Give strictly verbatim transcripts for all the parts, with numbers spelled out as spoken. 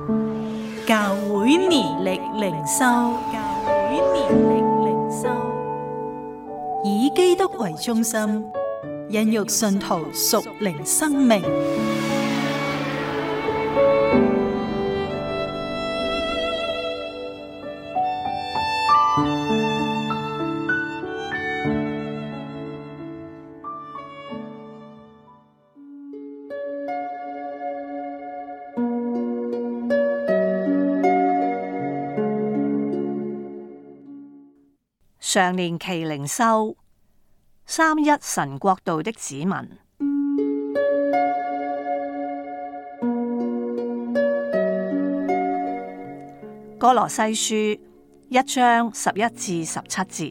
教會年曆靈修，教會年曆靈修，以基督為中心，孕育信徒屬靈生命。 常年期靈修，三一神國度的子民。歌羅西書一章十一至十七節。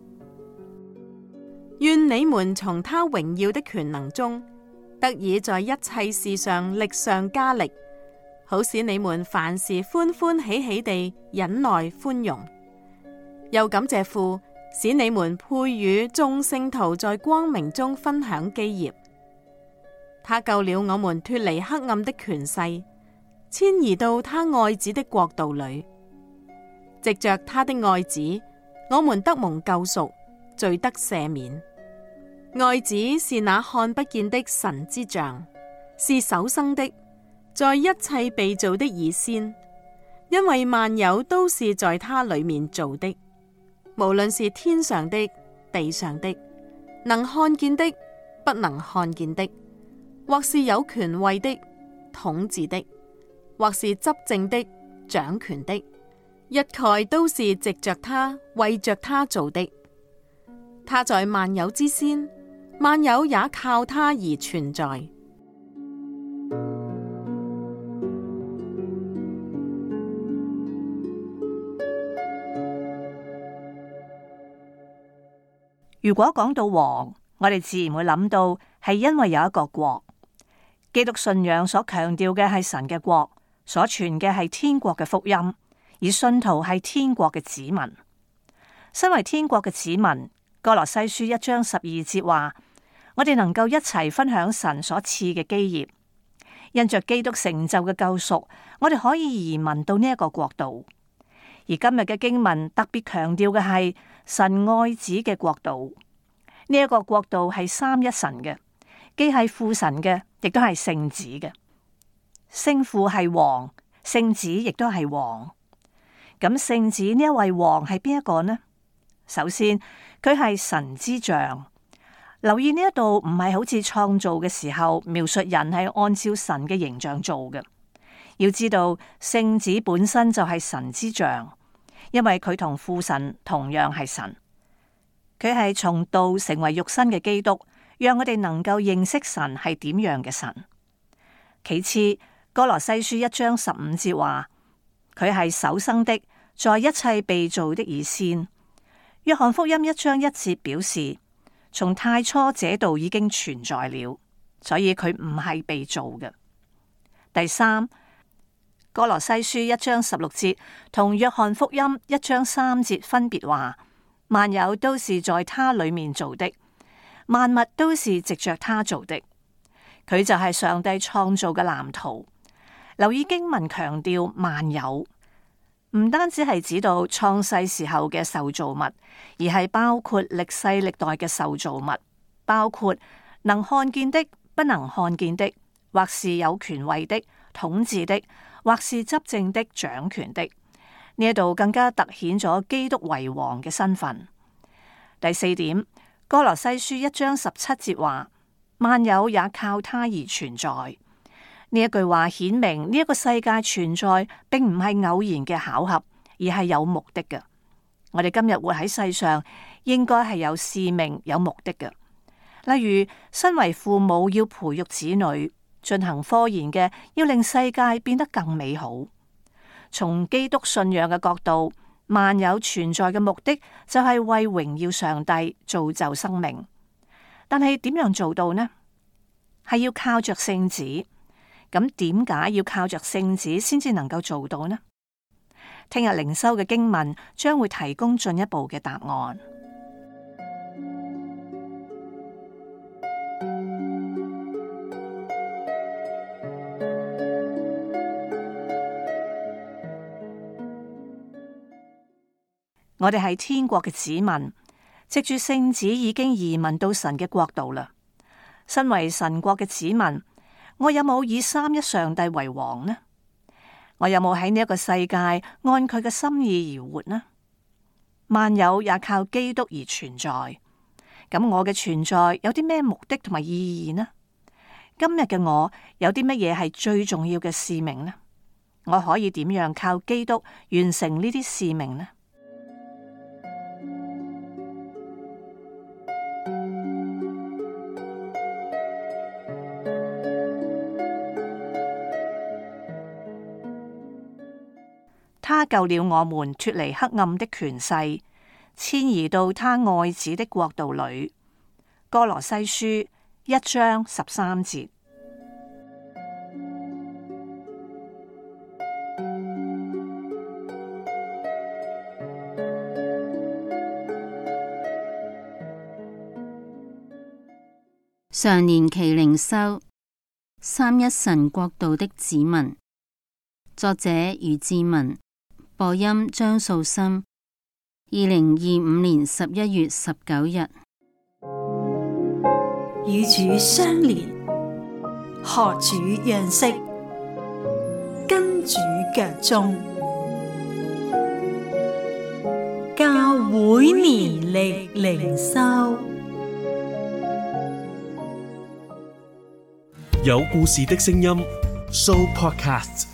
願你們從他榮耀的權能中，得以在一切事上力上加力，好使你們凡事歡歡喜喜地忍耐寬容。又感謝父，使你們配與眾聖徒在光明中分享基業。他救了我們脫離黑暗的權勢，遷移到他愛子的國度裏。藉着他的愛子，我們得蒙救贖，罪得赦免。愛子是那看不見的神之像，是首生的，在一切被造的以先，因為萬有都是在他裏面造的。無論是天上的、地上的，能看見的、不能看見的，或是有權位的、統治的，或是執政的、掌權的，一概都是藉着他、為着他做的。他在萬有之先，萬有也靠他而存在。 如果講到王，我哋自然會諗到係因為有一個國。基督信仰所強調嘅係神嘅國，所傳嘅係天國嘅福音，而信徒係天國嘅子民。身為天國嘅子民，歌羅西書一章十二節話：我哋能夠一齊分享神所賜嘅基業，因着基督成就嘅救贖，我哋可以移民到呢一個國度。而今日嘅經文特別強調嘅係神愛子嘅國度，呢、這、一個國度係三一神嘅，既係父神嘅，亦都係聖子嘅。聖父係王，聖子亦都係王。咁聖子呢一位王係邊一個呢？首先，佢係神之像。留意呢一度唔係好似創造嘅時候描述人係按照神嘅形象做嘅。要知道聖子本身就係神之像，因為佢同父神同樣係神。佢係從道成為肉身嘅基督，讓我哋能夠認識神係點樣嘅神。其次，歌羅西書一章十五節話，佢係首生的，在一切被造的以先。約翰福音一章一節表示，從太初這道已經存在了，所以佢唔係被造嘅。第三，歌羅西書一章十六節同約翰福音一章三節分別話，萬有都是在他裏面做的，萬物都是藉着他做的。佢就係上帝創造嘅藍圖。留意經文強調萬有，唔單止係指到創世時候嘅受造物，而係包括歷世歷代嘅受造物，包括能看見的、不能看見的，或是有權位的、統治的，或是執政的、掌權的。呢一度更加凸顯咗基督為王嘅身份。第四點，歌羅西書一章十七節話，萬有也靠他而存在。呢一句話顯明呢一個世界存在，並唔係偶然嘅巧合，而係有目的嘅。我哋今日活喺世上，應該係有使命、有目的嘅。例如，身為父母要培育子女，進行科研嘅要令世界變得更美好。從基督信仰嘅角度，萬有存在嘅目的就係為榮耀上帝，造就生命。但係點樣做到呢？係要靠着聖子。咁點解要靠着聖子先至能夠做到呢？聽日靈修嘅經文將會提供進一步嘅答案。 我哋係天國嘅子民，藉住聖子已經移民到神嘅國度啦。身為神國嘅子民，我有冇以三一上帝為王呢？我有冇喺呢一個世界按佢嘅心意而活呢？萬有也靠基督而存在，咁我嘅存在有啲咩目的同埋意義呢？今日嘅我有啲乜嘢係最重要嘅使命呢？我可以點樣靠基督完成呢啲使命呢？他救了我們脫離黑暗的權勢，遷移到他愛子的國度裏。歌羅西書一章十三節。 常年期靈修，三一神國度的子民。作者余志文，播音張素心。二零二五年十一月十九日。 與主相連，學主樣式，跟主腳蹤。教會年曆靈修， 有故事的聲音 Show Podcast。